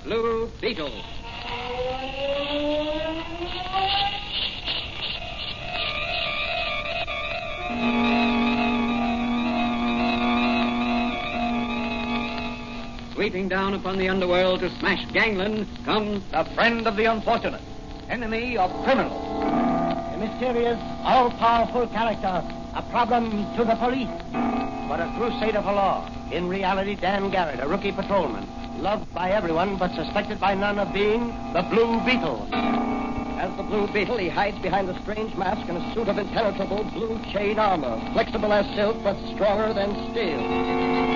Blue Beetle. Sweeping down upon the underworld to smash gangland comes the friend of the unfortunate, enemy of criminals. A mysterious, all-powerful character, a problem to the police, but a crusader for law. In reality, Dan Garrett, a rookie patrolman, loved by everyone but suspected by none of being the Blue Beetle. As the Blue Beetle, he hides behind a strange mask and a suit of impenetrable blue chain armor, flexible as silk but stronger than steel.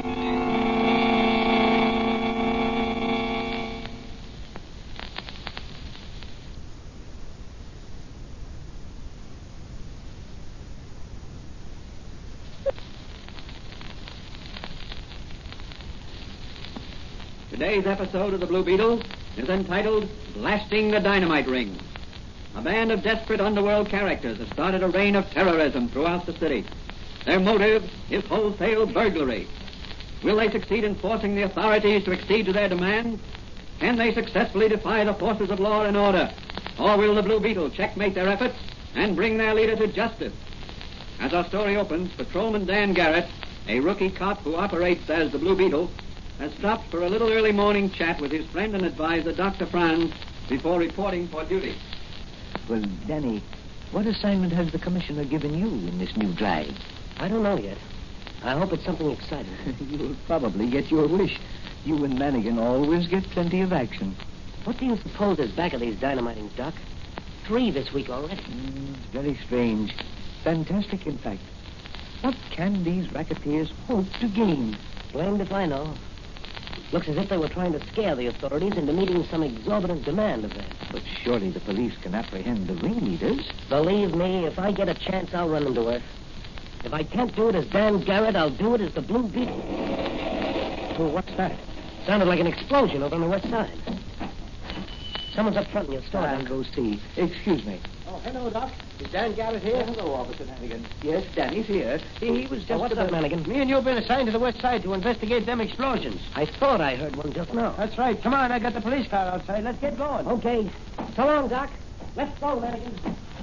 Today's episode of the Blue Beetle is entitled Blasting the Dynamite Ring. A band of desperate underworld characters has started a reign of terrorism throughout the city. Their motive is wholesale burglary. Will they succeed in forcing the authorities to accede to their demands? Can they successfully defy the forces of law and order? Or will the Blue Beetle checkmate their efforts and bring their leader to justice? As our story opens, Patrolman Dan Garrett, a rookie cop who operates as the Blue Beetle, has stopped for a little early morning chat with his friend and advisor, Dr. Franz, before reporting for duty. Well, Danny, what assignment has the commissioner given you in this new drive? I don't know yet. I hope it's something exciting. You'll probably get your wish. You and Manigan always get plenty of action. What do you suppose is back of these dynamitings, Doc? 3 this week already. Very strange. Fantastic, in fact. What can these racketeers hope to gain? Blamed if I know. Looks as if they were trying to scare the authorities into meeting some exorbitant demand of theirs. But surely the police can apprehend the ringleaders. Believe me, if I get a chance, I'll run them to earth. If I can't do it as Dan Garrett, I'll do it as the Blue Beetle. Oh, what's that? Sounded like an explosion over on the west side. Someone's up front in your store. I'll go see. Excuse me. Oh, hello, Doc. Is Dan Garrett here? Hello, Officer Manigan. Yes, Danny's here. He was just... what's up, Manigan? Me and you've been assigned to the west side to investigate them explosions. I thought I heard one just now. That's right. Come on, I got the police car outside. Let's get going. Okay. So long, Doc. Let's go, Manigan.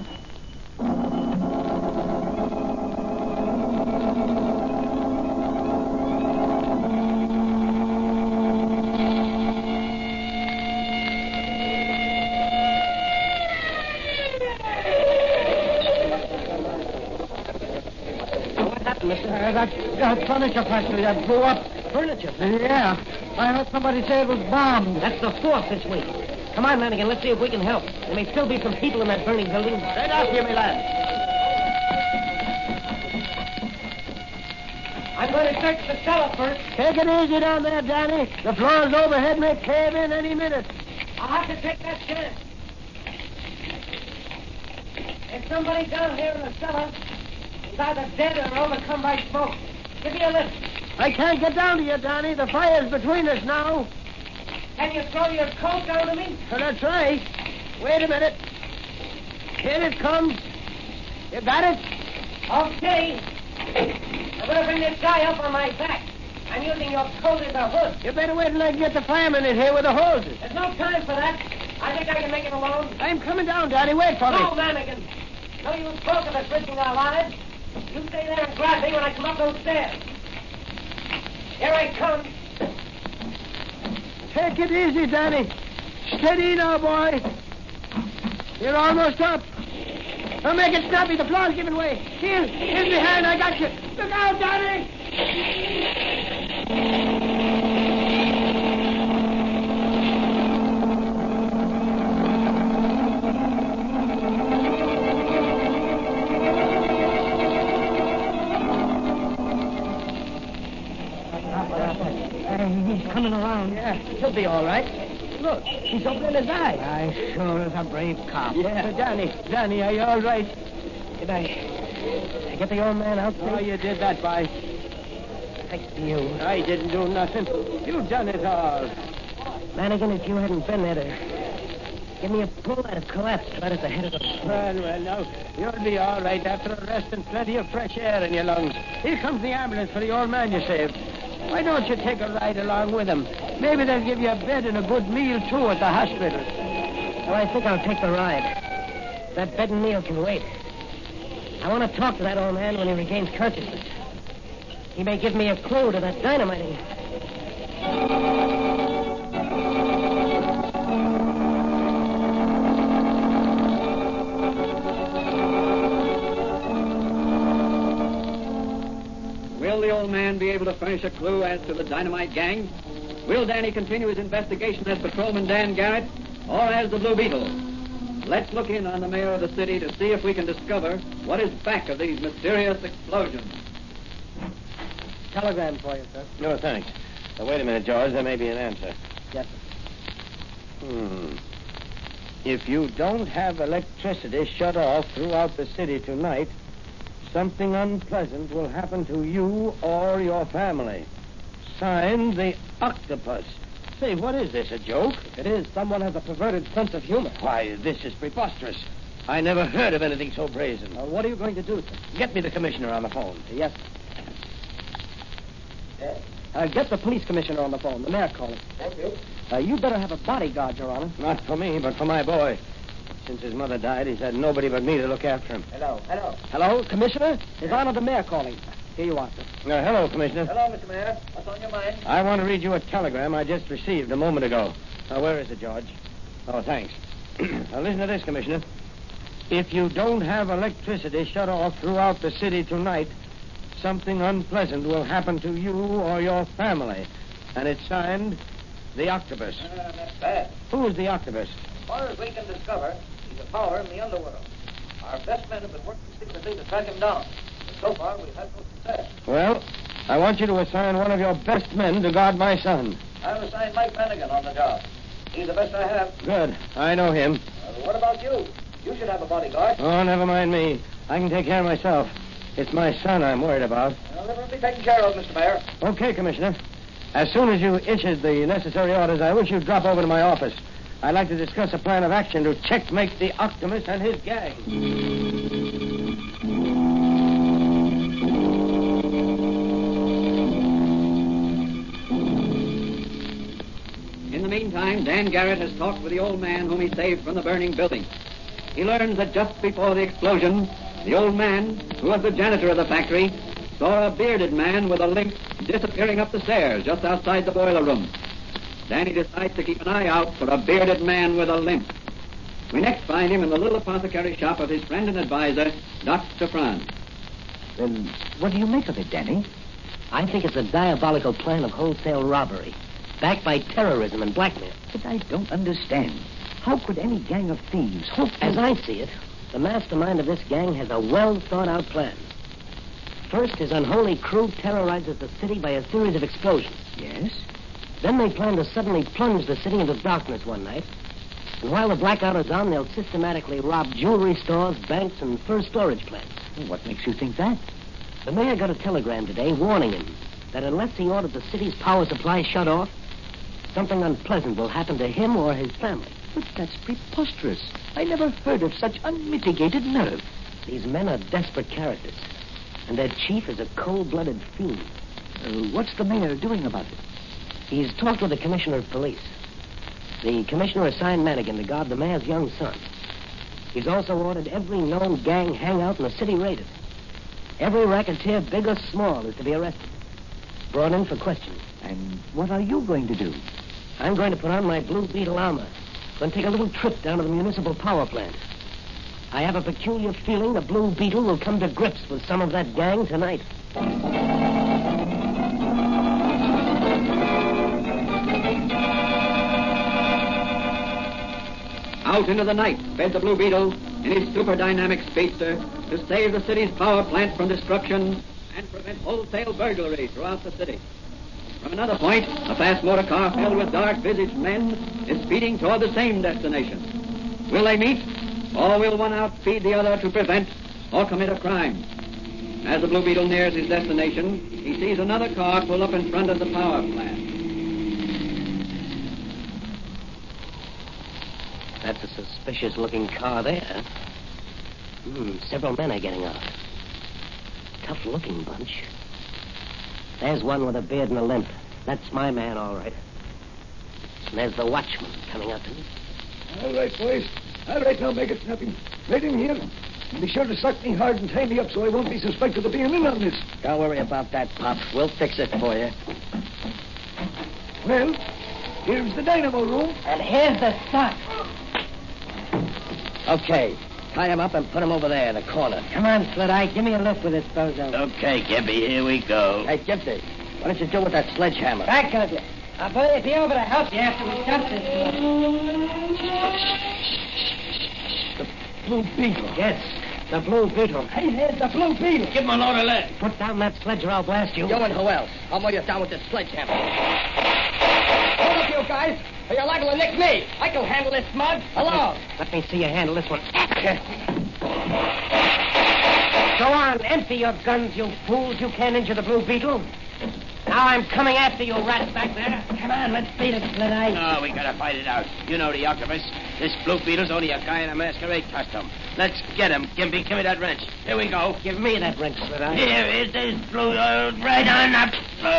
That furniture factory that blew up. Furniture? Yeah. I heard somebody say it was bombed. That's the 4th this week. Come on, Manigan, let's see if we can help. There may still be some people in that burning building. Right after you, me lad. I'm going to search the cellar first. Take it easy down there, Danny. The floors overhead may cave in any minute. I'll have to take that chance. There's somebody down here in the cellar. He's either dead or overcome by smoke. Give me a lift. I can't get down to you, Danny. The fire's between us now. Can you throw your coat down to me? Oh, that's right. Wait a minute. Here it comes. You got it? Okay. I'm going to bring this guy up on my back. I'm using your coat as a hood. You better wait till I can get the fireman in here with the hoses. There's no time for that. I think I can make it alone. I'm coming down, Danny. Wait for me. No, Manigan. No use both of us risking our lives. You stay there and grab me when I come up those stairs. Here I come. Take it easy, Danny. Steady now, boy. You're almost up. Don't make it snappy. The floor's giving way. Here, in behind. I got you. Look out, Danny. He's coming around. Yeah, he'll be all right. Look, he's opening his eyes. I sure is a brave cop. Yeah, Danny, are you all right? Did I get the old man out there? Oh, you did that, boy. Thanks to you. I didn't do nothing. You done it all. Manigan, if you hadn't been there to give me a pull, I'd have collapsed right at the head of the... Well, now, you'll be all right after a rest and plenty of fresh air in your lungs. Here comes the ambulance for the old man you saved. Why don't you take a ride along with him? Maybe they'll give you a bed and a good meal, too, at the hospital. Well, I think I'll take the ride. That bed and meal can wait. I want to talk to that old man when he regains consciousness. He may give me a clue to that dynamiting. Will the old man be able to furnish a clue as to the dynamite gang? Will Danny continue his investigation as Patrolman Dan Garrett or as the Blue Beetle? Let's look in on the mayor of the city to see if we can discover what is back of these mysterious explosions. Telegram for you, sir. No, thanks. Now, wait a minute, George. There may be an answer. Yes, sir. If you don't have electricity shut off throughout the city tonight, something unpleasant will happen to you or your family. Signed, the Octopus. Say, what is this, a joke? If it is, someone has a perverted sense of humor. Why, this is preposterous. I never heard of anything so brazen. What are you going to do, sir? Get me the commissioner on the phone. Yes, sir. Get the police commissioner on the phone. The mayor calling. Thank you. You better have a bodyguard, Your Honor. Not for me, but for my boy. Since his mother died, he's had nobody but me to look after him. Hello. Hello, Commissioner? His Honor the Mayor calling. Here you are, sir. Hello, Commissioner. Hello, Mr. Mayor. What's on your mind? I want to read you a telegram I just received a moment ago. Now, where is it, George? Oh, thanks. Now, listen to this, Commissioner. If you don't have electricity shut off throughout the city tonight, something unpleasant will happen to you or your family. And it's signed, the Octopus. That's bad. Who is the Octopus? As far as we can discover, he's a power in the underworld. Our best men have been working secretly to track him down. But so far, we've had no success. Well, I want you to assign one of your best men to guard my son. I've assigned Mike Flanagan on the job. He's the best I have. Good. I know him. What about you? You should have a bodyguard. Oh, never mind me. I can take care of myself. It's my son I'm worried about. Well, let him be taken care of, Mr. Mayor. Okay, Commissioner. As soon as you issued the necessary orders, I wish you'd drop over to my office. I'd like to discuss a plan of action to checkmate the Optimus and his gang. In the meantime, Dan Garrett has talked with the old man whom he saved from the burning building. He learns that just before the explosion, the old man, who was the janitor of the factory, saw a bearded man with a limp disappearing up the stairs just outside the boiler room. Danny decides to keep an eye out for a bearded man with a limp. We next find him in the little apothecary shop of his friend and advisor, Dr. Franz. Well, what do you make of it, Danny? I think it's a diabolical plan of wholesale robbery, backed by terrorism and blackmail. But I don't understand. How could any gang of thieves hope to... As I see it, the mastermind of this gang has a well-thought-out plan. First, his unholy crew terrorizes the city by a series of explosions. Yes? Then they plan to suddenly plunge the city into darkness one night. And while the blackout is on, they'll systematically rob jewelry stores, banks, and first storage plants. What makes you think that? The mayor got a telegram today warning him that unless he ordered the city's power supply shut off, something unpleasant will happen to him or his family. But that's preposterous. I never heard of such unmitigated nerve. These men are desperate characters, and their chief is a cold-blooded fiend. What's the mayor doing about it? He's talked with the commissioner of police. The commissioner assigned Manigan to guard the mayor's young son. He's also ordered every known gang hangout in the city raided. Every racketeer, big or small, is to be arrested, brought in for questioning. And what are you going to do? I'm going to put on my Blue Beetle armor, then take a little trip down to the municipal power plant. I have a peculiar feeling the Blue Beetle will come to grips with some of that gang tonight. Out into the night sped the Blue Beetle in his super dynamic speedster to save the city's power plant from destruction and prevent wholesale burglary throughout the city. From another point, a fast motor car filled with dark-visaged men is speeding toward the same destination. Will they meet, or will one outspeed the other to prevent or commit a crime? As the Blue Beetle nears his destination, he sees another car pull up in front of the power plant. That's a suspicious-looking car there. Several men are getting out. Tough-looking bunch. There's one with a beard and a limp. That's my man, all right. And there's the watchman coming up to me. All right, boys. All right, now make it snappy. Right in here. And be sure to suck me hard and tie me up so I won't be suspected of being in on this. Don't worry about that, Pop. We'll fix it for you. Well, here's the dynamo room. And here's the stock. Okay. Tie him up and put him over there in the corner. Come on, Slit-Eye. Give me a lift with this bozo. Okay, Gimpy, here we go. Hey, Gimpy, what did you do with that sledgehammer? Back of you. I'll be over to help you after we cut this. Blue Beetle. Yes, the Blue Beetle. Hey, there's the Blue Beetle. Give him a load of lead. Put down that sledge or I'll blast you. You and who else? I'll mow you down with this sledgehammer. Hold up, you guys, or you're liable to nick me. I can handle this mud alone. Let me see you handle this one. Go on, empty your guns, you fools. You can't injure the Blue Beetle. Now I'm coming after you, rats back there. Come on, let's beat it, Slit-Eye. No, we gotta fight it out. You know the octopus. This Blue Beetle's only a guy in a masquerade costume. Let's get him. Gimpy, give me that wrench. Here we go. Give me that wrench, Slit-Eye. Here is this blue right on the...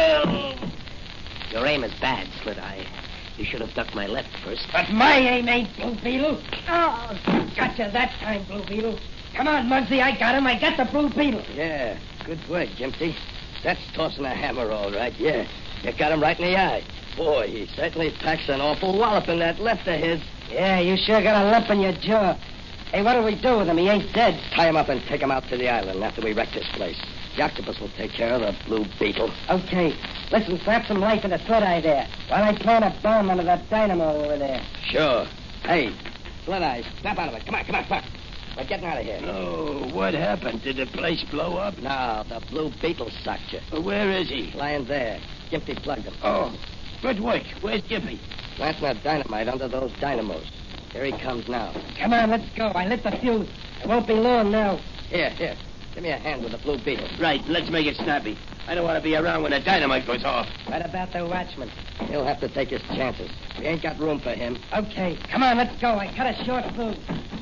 Your aim is bad, Slit-Eye. You should have ducked my left first. But my aim ain't, Blue Beetle. Oh, gotcha that time, Blue Beetle. Come on, Muggsy, I got him. I got the Blue Beetle. Yeah, good work, Gimpy. That's tossing a hammer, all right, yeah. You got him right in the eye. Boy, he certainly packs an awful wallop in that left of his. Yeah, you sure got a lump in your jaw. Hey, what do we do with him? He ain't dead. Tie him up and take him out to the island after we wreck this place. The octopus will take care of the Blue Beetle. Okay. Listen, slap some life in the Slit-Eye there while I plant a bomb under that dynamo over there. Sure. Hey, Slit-Eye, snap out of it. Come on, come on. We're getting out of here. Oh, what happened? Did the place blow up? No, the Blue Beetle sucked you. Where is he? Lying there. Gimpy plugged him. Oh, good work. Where's Gimpy? Planting a dynamite under those dynamos. Here he comes now. Come on, let's go. I lit the fuse. It won't be long now. Here. Give me a hand with the Blue Beetle. Right, let's make it snappy. I don't want to be around when the dynamite goes off. What about the watchman? He'll have to take his chances. We ain't got room for him. Okay. Come on, let's go. I cut a short fuse.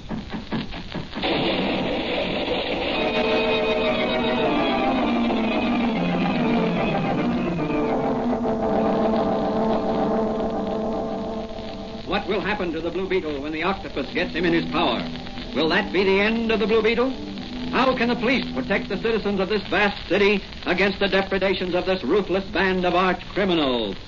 What will happen to the Blue Beetle when the octopus gets him in his power? Will that be the end of the Blue Beetle? How can the police protect the citizens of this vast city against the depredations of this ruthless band of arch criminals?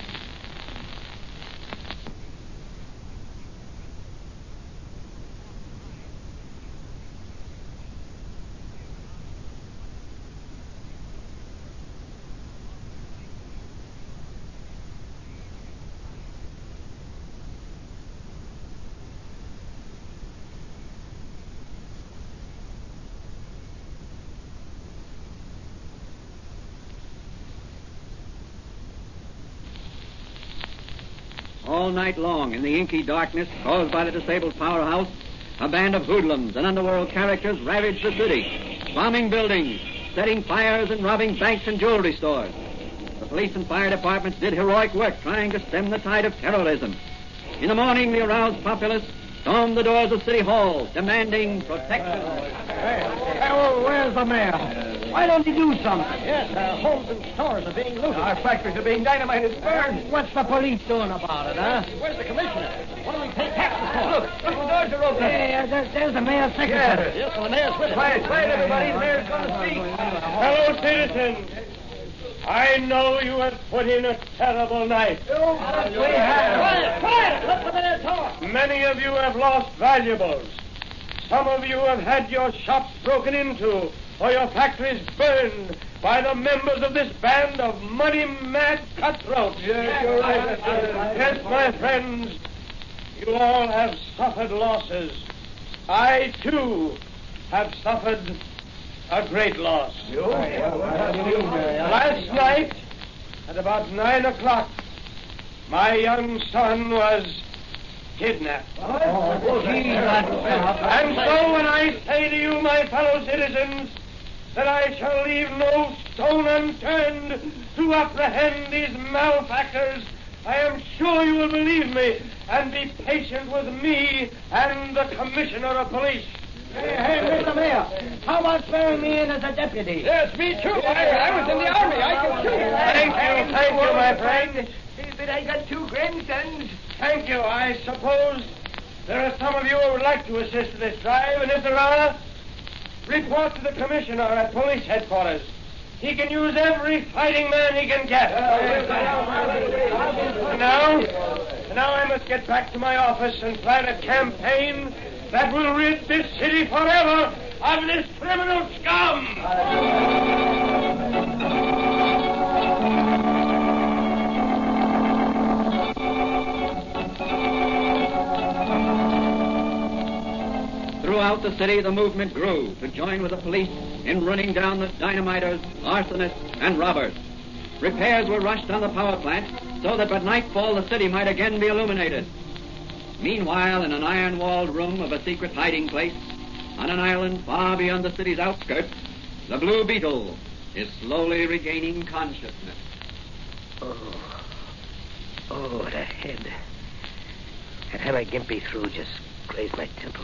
All night long, in the inky darkness caused by the disabled powerhouse, a band of hoodlums and underworld characters ravaged the city, bombing buildings, setting fires and robbing banks and jewelry stores. The police and fire departments did heroic work trying to stem the tide of terrorism. In the morning, the aroused populace stormed the doors of City Hall, demanding protection. Where's the mayor? Why don't he do something? Yes, homes and stores are being looted. Our factories are being dynamited, burned. What's the police doing about it, huh? Where's the commissioner? What do we pay taxes for? Look, the doors are open. Yeah, there's the mayor's secretary. Yes, the mayor's with him. Quiet, everybody. The mayor's going to speak. Fellow citizens, I know you have put in a terrible night. We have. Quiet. Let the mayor talk. Many of you have lost valuables. Some of you have had your shops broken into or your factories burned by the members of this band of money-mad cutthroats. Yes, you're right. Yes, my friends, you all have suffered losses. I, too, have suffered a great loss. Last night, at about 9 o'clock, my young son was kidnapped. And so when I say to you, my fellow citizens, that I shall leave no stone unturned to apprehend these malefactors, I am sure you will believe me and be patient with me and the commissioner of police. Hey, Mr. Mayor, how about throwing me in as a deputy? Yes, me too. I was in the army. I can shoot. Thank you, my friend. But I got 2 grandsons. Thank you. I suppose there are some of you who would like to assist in this drive, and if there are, report to the commissioner at police headquarters. He can use every fighting man he can get. And now I must get back to my office and plan a campaign that will rid this city forever of this criminal scum. Throughout the city, the movement grew to join with the police in running down the dynamiters, arsonists, and robbers. Repairs were rushed on the power plant so that by nightfall the city might again be illuminated. Meanwhile, in an iron-walled room of a secret hiding place, on an island far beyond the city's outskirts, the Blue Beetle is slowly regaining consciousness. Oh, the head. That hammer Gimpy threw just grazed my temple.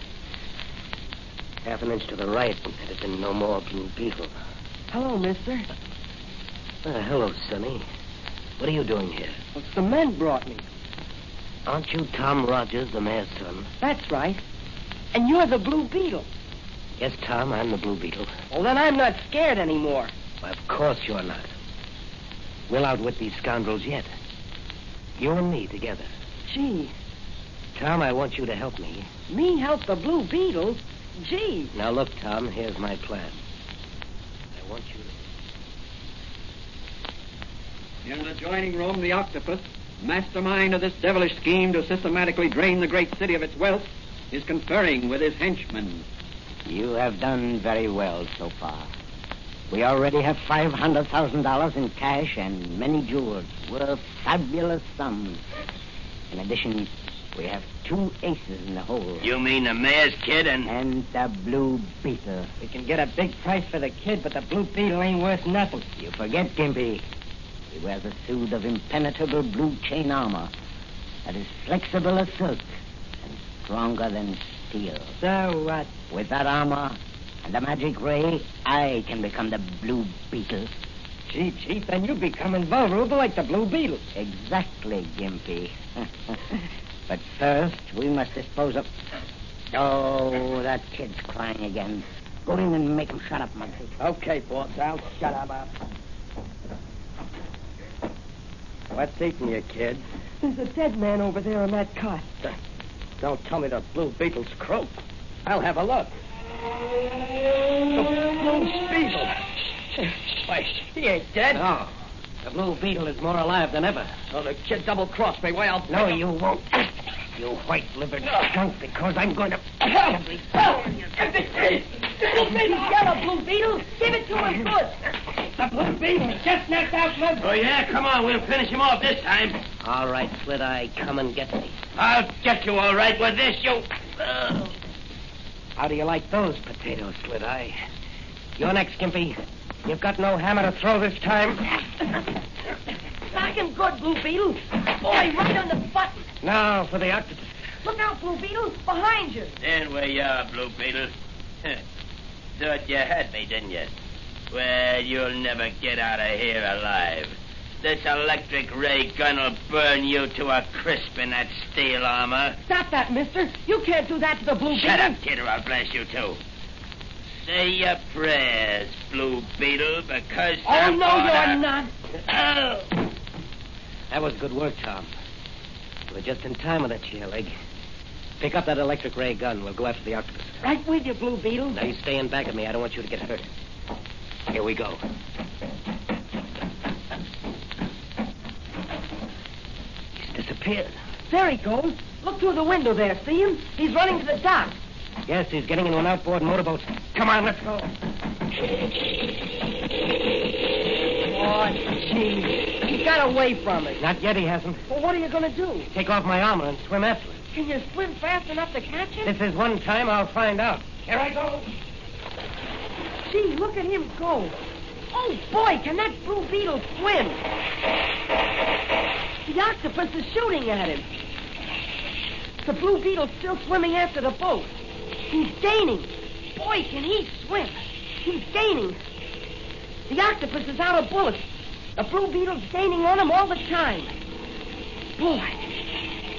Half an inch to the right, and had it been no more Blue Beetle. Hello, mister. Hello, Sonny. What are you doing here? Well, some men brought me. Aren't you Tom Rogers, the mayor's son? That's right. And you're the Blue Beetle. Yes, Tom, I'm the Blue Beetle. Well, then I'm not scared anymore. Well, of course you're not. We'll outwit these scoundrels yet. You and me together. Gee. Tom, I want you to help me. Me help the Blue Beetle? Gee. Now, look, Tom, here's my plan. I want you to... In an adjoining room, the Octopus, mastermind of this devilish scheme to systematically drain the great city of its wealth, is conferring with his henchmen. You have done very well so far. We already have $500,000 in cash and many jewels worth fabulous sums. In addition, we have 2 aces in the hole. You mean the mayor's kid And the Blue Beetle. We can get a big price for the kid, but the Blue Beetle ain't worth nothing. You forget, Gimpy. He wears a suit of impenetrable blue chain armor that is flexible as silk and stronger than steel. So what? With that armor and the magic ray, I can become the Blue Beetle. Gee, Chief, then you become invulnerable like the Blue Beetle. Exactly, Gimpy. But first, we must dispose of... Oh, that kid's crying again. Go in and make him shut up, Muncie. Okay, boss, I'll shut him up. What's eating you, kid? There's a dead man over there on that cot. Don't tell me the Blue Beetle's croaked. I'll have a look. The Blue Beetle. Why, he ain't dead. No. The Blue Beetle is more alive than ever. Oh, the kid double-crossed me. Why, I'll... No, you won't. You white-livered skunk, because I'm going to... Blue Beetle, get a Blue Beetle. Give it to him good. The Blue Beetle just knocked out Mud. Oh, yeah? Come on, we'll finish him off this time. All right, Slit Eye, come and get me. I'll get you all right with this, you... How do you like those potatoes, Slit Eye? You're next, Gimpy. You've got no hammer to throw this time. Knock him good, Blue Beetle. Boy, right on the button. Now for the octopus. Look out, Blue Beetle. Behind you. There where you are, Blue Beetle. Thought you had me, didn't you? Well, you'll never get out of here alive. This electric ray gun will burn you to a crisp in that steel armor. Stop that, mister. You can't do that to the Blue Beetle. Shut up, kid, or I'll blast you, too. Say your prayers, Blue Beetle, because... Oh, no, you're not. Oh. That was good work, Tom. We're just in time with that chair leg. Pick up that electric ray gun. We'll go after the octopus. Right with you, Blue Beetle. Now, you stay in back of me. I don't want you to get hurt. Here we go. He's disappeared. There he goes. Look through the window there. See him? He's running to the dock. Yes, he's getting into an outboard motorboat. Come on, let's go. Oh, gee. He got away from us. Not yet, he hasn't. Well, what are you going to do? Take off my armor and swim after him. Can you swim fast enough to catch him? This is one time I'll find out. Here I go. Gee, look at him go. Oh, boy, can that Blue Beetle swim? The octopus is shooting at him. The Blue Beetle's still swimming after the boat. He's gaining. Boy, can he swim. He's gaining. The octopus is out of bullets. The Blue Beetle's gaining on him all the time. Boy,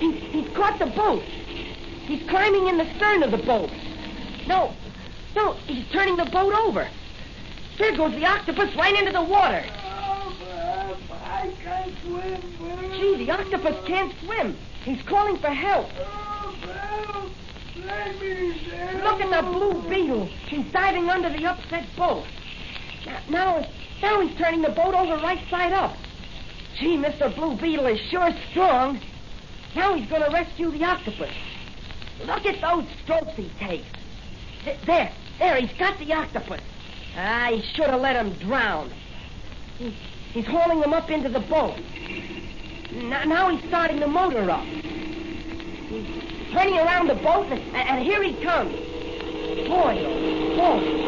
He's caught the boat. He's climbing in the stern of the boat. No, he's turning the boat over. There goes the octopus right into the water. Oh, I can't swim, Bert. Gee, the octopus can't swim. He's calling for help. Oh, Bert, let me down. Look at the blue beetle. She's diving under the upset boat. Now he's turning the boat over right side up. Gee, Mr. Blue Beetle is sure strong. Now he's going to rescue the octopus. Look at those strokes he takes. There, he's got the octopus. He should have let him drown. He's hauling him up into the boat. Now he's starting the motor up. He's turning around the boat, and here he comes. Boy, oh, boy.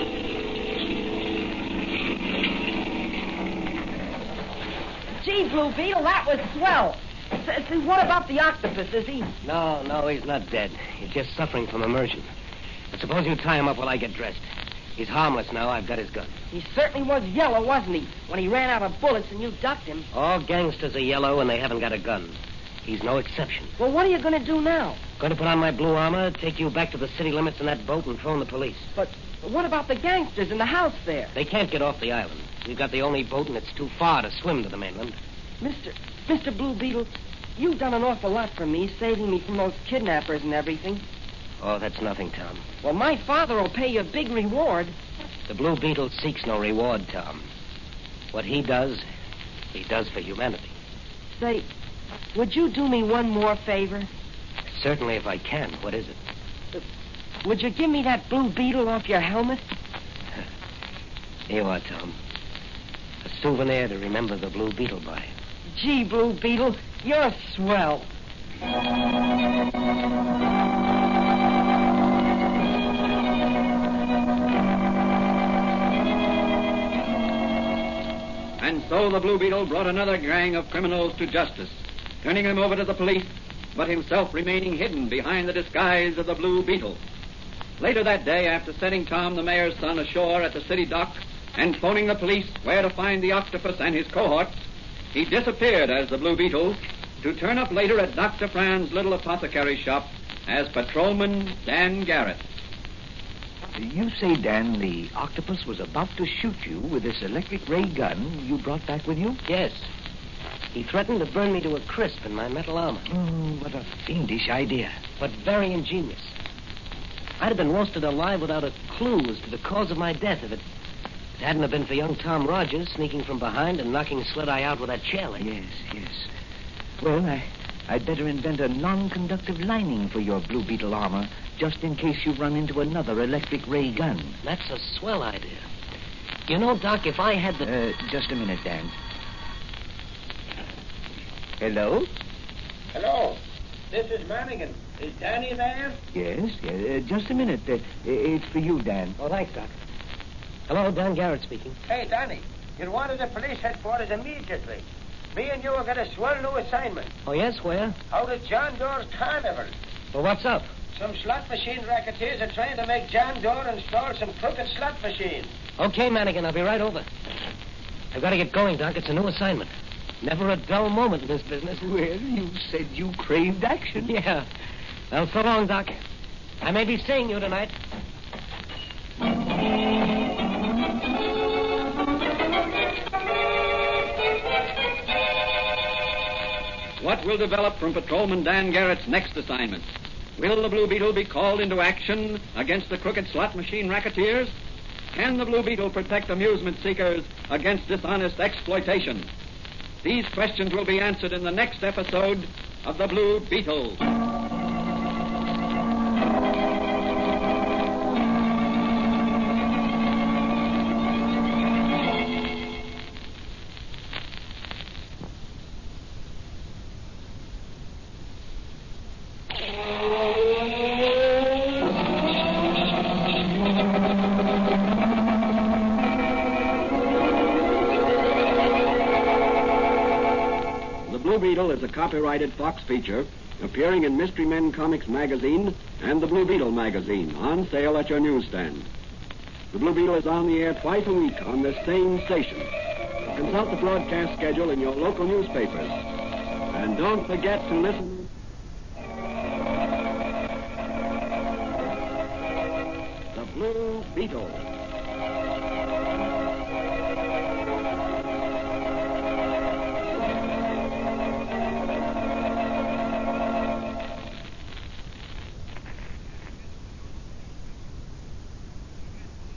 Gee, Blue Beetle, that was swell. See, what about the octopus? Is he... No, he's not dead. He's just suffering from immersion. But suppose you tie him up while I get dressed. He's harmless now. I've got his gun. He certainly was yellow, wasn't he? When he ran out of bullets and you ducked him. All gangsters are yellow and they haven't got a gun. He's no exception. Well, what are you going to do now? Going to put on my blue armor, take you back to the city limits in that boat and phone the police. But what about the gangsters in the house there? They can't get off the island. We've got the only boat and it's too far to swim to the mainland. Mr. Blue Beetle, you've done an awful lot for me, saving me from those kidnappers and everything. Oh, that's nothing, Tom. Well, my father will pay you a big reward. The Blue Beetle seeks no reward, Tom. What he does for humanity. Say, would you do me one more favor? Certainly, if I can. What is it? Would you give me that Blue Beetle off your helmet? Here you are, Tom. A souvenir to remember the Blue Beetle by. Gee, Blue Beetle, you're swell. And so the Blue Beetle brought another gang of criminals to justice, turning them over to the police, but himself remaining hidden behind the disguise of the Blue Beetle. Later that day, after setting Tom, the mayor's son, ashore at the city dock and phoning the police where to find the octopus and his cohorts, he disappeared as the Blue Beetle to turn up later at Dr. Fran's little apothecary shop as Patrolman Dan Garrett. You say, Dan, the octopus was about to shoot you with this electric ray gun you brought back with you? Yes. He threatened to burn me to a crisp in my metal armor. Oh, what a fiendish idea. But very ingenious. I'd have been roasted alive without a clue as to the cause of my death if it hadn't have been for young Tom Rogers sneaking from behind and knocking Slit-Eye out with that chair leg. Yes. Well, I'd better invent a non-conductive lining for your Blue Beetle armor, just in case you run into another electric ray gun. That's a swell idea. You know, Doc, if I had the... Just a minute, Dan. Hello? Hello. This is Mannigan. Is Danny there? Yes. Just a minute. It's for you, Dan. Oh, thanks, Doc. Hello, Dan Garrett speaking. Hey, Danny. You're wanted at police headquarters immediately. Me and you will get a swell new assignment. Oh, yes? Where? Out at John Doerr's carnival. Well, what's up? Some slot machine racketeers are trying to make John Doerr install some crooked slot machines. Okay, Mannigan, I'll be right over. I've got to get going, Doc. It's a new assignment. Never a dull moment in this business. Well, you said you craved action. Yeah. Well, so long, Doc. I may be seeing you tonight. What will develop from Patrolman Dan Garrett's next assignment? Will the Blue Beetle be called into action against the crooked slot machine racketeers? Can the Blue Beetle protect amusement seekers against dishonest exploitation? These questions will be answered in the next episode of The Blue Beetle. Beetle is a copyrighted Fox feature appearing in Mystery Men Comics magazine and the Blue Beetle magazine, on sale at your newsstand. The Blue Beetle is on the air twice a week on this same station. Consult the broadcast schedule in your local newspapers. And don't forget to listen Beetle.